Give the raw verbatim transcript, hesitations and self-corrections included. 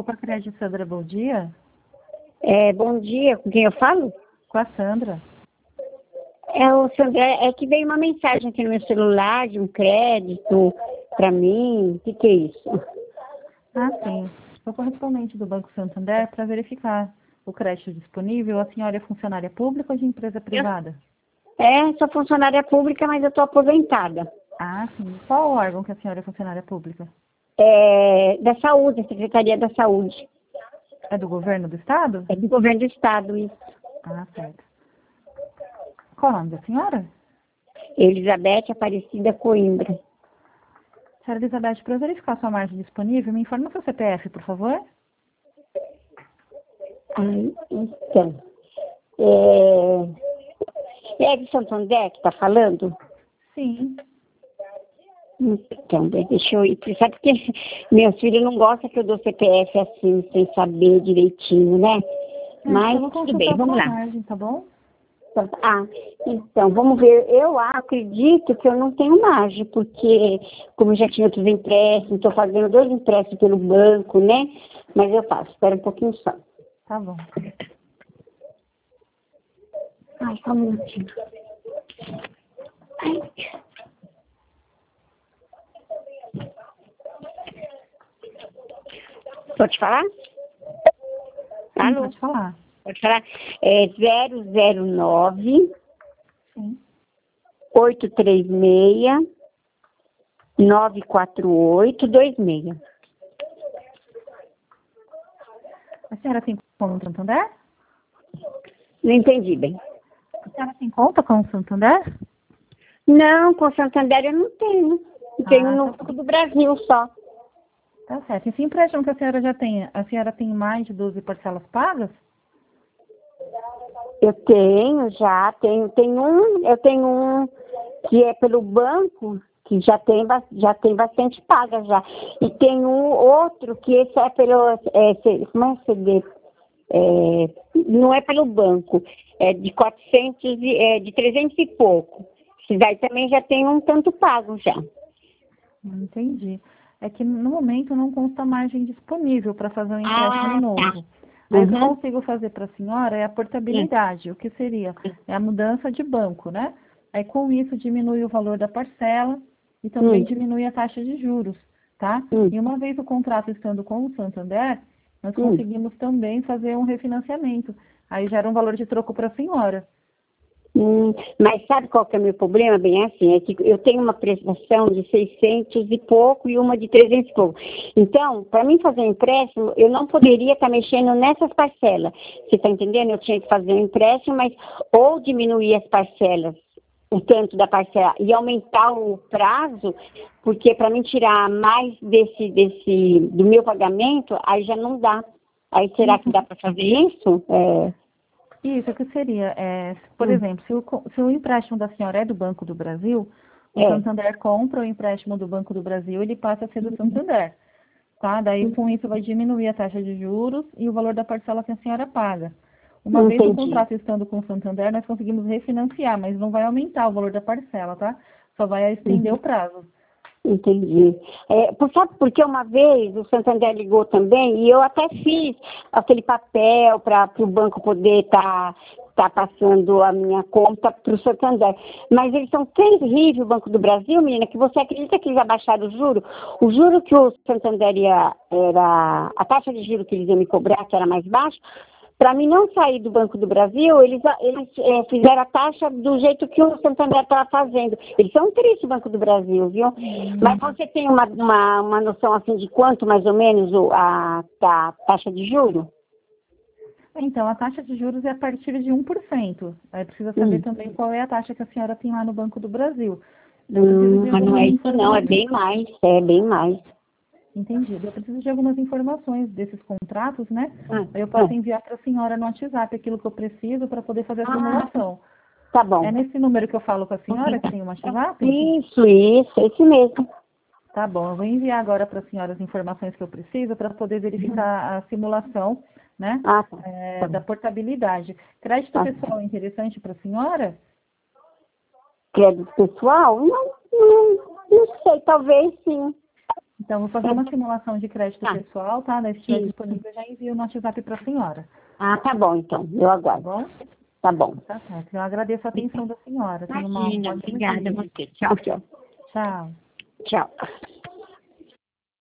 Poupa Crédito, Sandra, bom dia. É, bom dia, com quem eu falo? Com a Sandra. É, o Sandra, é que veio uma mensagem aqui no meu celular de um crédito para mim. O que, que é isso? Ah, sim. Sou correspondente do Banco Santander para verificar o crédito disponível. A senhora é funcionária pública ou de empresa privada? É, sou funcionária pública, mas eu estou aposentada. Ah, sim. Qual o órgão que a senhora é funcionária pública? É, da Saúde, Secretaria da Saúde. É do governo do estado? É do governo do estado, isso. Ah, certo. Qual o nome da senhora? Elizabeth Aparecida Coimbra. Senhora Elizabeth, para verificar sua margem disponível, me informa seu C P F, por favor. Ai, então, é, é de Santander que está falando? Sim. Então, deixa eu ir. Sabe porque meus filhos não gostam que eu dou C P F assim, sem saber direitinho, né? É, Mas então vou tudo bem, consultar vamos sua lá. margem, tá bom? Ah, então, vamos ver. Eu acredito que eu não tenho margem, porque como eu já tinha outros empréstimos, estou fazendo dois empréstimos pelo banco, né? Mas eu faço, espera um pouquinho só. Tá bom. Ai, só um minutinho. Ai. Pode falar? Sim, Alô? pode falar. Pode falar? É zero zero nove, Sim. oito três seis, nove quatro oito dois seis. A senhora tem conta no Santander? Não entendi bem. A senhora tem conta com o Santander? Não, com Santander eu não tenho. Eu tenho Ah, no tá Banco bom. do Brasil só. Tá certo. Esse empréstimo que a senhora já tem, a senhora tem mais de doze parcelas pagas? Eu tenho já, tenho, tenho um, eu tenho um que é pelo banco, que já tem, ba- já tem bastante paga já. E tem um outro que esse é pelo, é, C- como é C D? É, não é pelo banco, é de quatrocentos, e- é de trezentos e pouco. Esse daí também já tem um tanto pago já. Não entendi. É que no momento não consta margem disponível para fazer um empréstimo Ah, tá. novo. Aí o que eu Uhum. consigo fazer para a senhora é a portabilidade, o que seria? É a mudança de banco, né? Aí com isso diminui o valor da parcela e também Hum, diminui a taxa de juros, tá? hum, E uma vez o contrato estando com o Santander, nós hum. conseguimos também fazer um refinanciamento. Aí gera um valor de troco para a senhora. Hum, mas sabe qual que é o meu problema? Bem assim, é que eu tenho uma prestação de seiscentos e pouco e uma de trezentos e pouco. Então, para mim fazer um empréstimo, eu não poderia estar mexendo nessas parcelas. Você está entendendo? Eu tinha que fazer um empréstimo, mas ou diminuir as parcelas, o tanto da parcela, e aumentar o prazo, porque para mim tirar mais desse, desse, do meu pagamento, aí já não dá. Aí será que dá para fazer isso? É, Isso, o que seria? É, por hum, exemplo, se o, co- se o empréstimo da senhora é do Banco do Brasil, o é. Santander compra o empréstimo do Banco do Brasil, ele passa a ser do Santander, tá? Daí com isso vai diminuir a taxa de juros e o valor da parcela que a senhora paga. Uma vez o Entendi. contrato estando com o Santander, nós conseguimos refinanciar, mas não vai aumentar o valor da parcela, tá? Só vai estender o prazo. Entendi. É, por, sabe porque uma vez o Santander ligou também e eu até fiz aquele papel para o banco poder estar tá, tá passando a minha conta para o Santander. Mas eles são terríveis, o Banco do Brasil, menina, que você acredita que eles abaixaram o juro? O juro que o Santander ia, era, a taxa de juro que eles iam me cobrar, que era mais baixa, para mim não sair do Banco do Brasil, eles, eles é, fizeram a taxa do jeito que o Santander estava fazendo. Eles são tristes, o Banco do Brasil, viu? Mas você tem uma, uma, uma noção assim de quanto mais ou menos o- a, a taxa de juro? Então, a taxa de juros é a partir de um por cento. Aí precisa saber Hum. também qual é a taxa que a senhora tem lá no Banco do Brasil. Eu preciso Hum, de mas não algumas é isso não, é informações. bem mais, é bem mais. Entendido. Eu preciso de algumas informações desses contratos, né? Ah, Aí eu posso ah. enviar para a senhora no WhatsApp aquilo que eu preciso para poder fazer a Ah, simulação. tá É bom. nesse número que eu falo com a senhora que tem o WhatsApp? Isso, isso, esse mesmo. Tá bom, eu vou enviar agora para a senhora as informações que eu preciso para poder verificar a simulação, né? Ah, tá. É, Tá da bom. portabilidade. Crédito Tá. pessoal é interessante para a senhora? Crédito pessoal? Não, não, não sei, talvez sim. Então, vou fazer uma simulação de crédito Tá. pessoal, tá? Daí, se estiver Sim. disponível, eu já envio no WhatsApp para a senhora. Ah, tá bom, então. Eu Tá aguardo. bom? Tá bom. Tá certo. Eu agradeço a atenção da senhora. Tenha uma Imagina, ótima obrigada a dia. você. Tchau, tchau. Tchau. Tchau.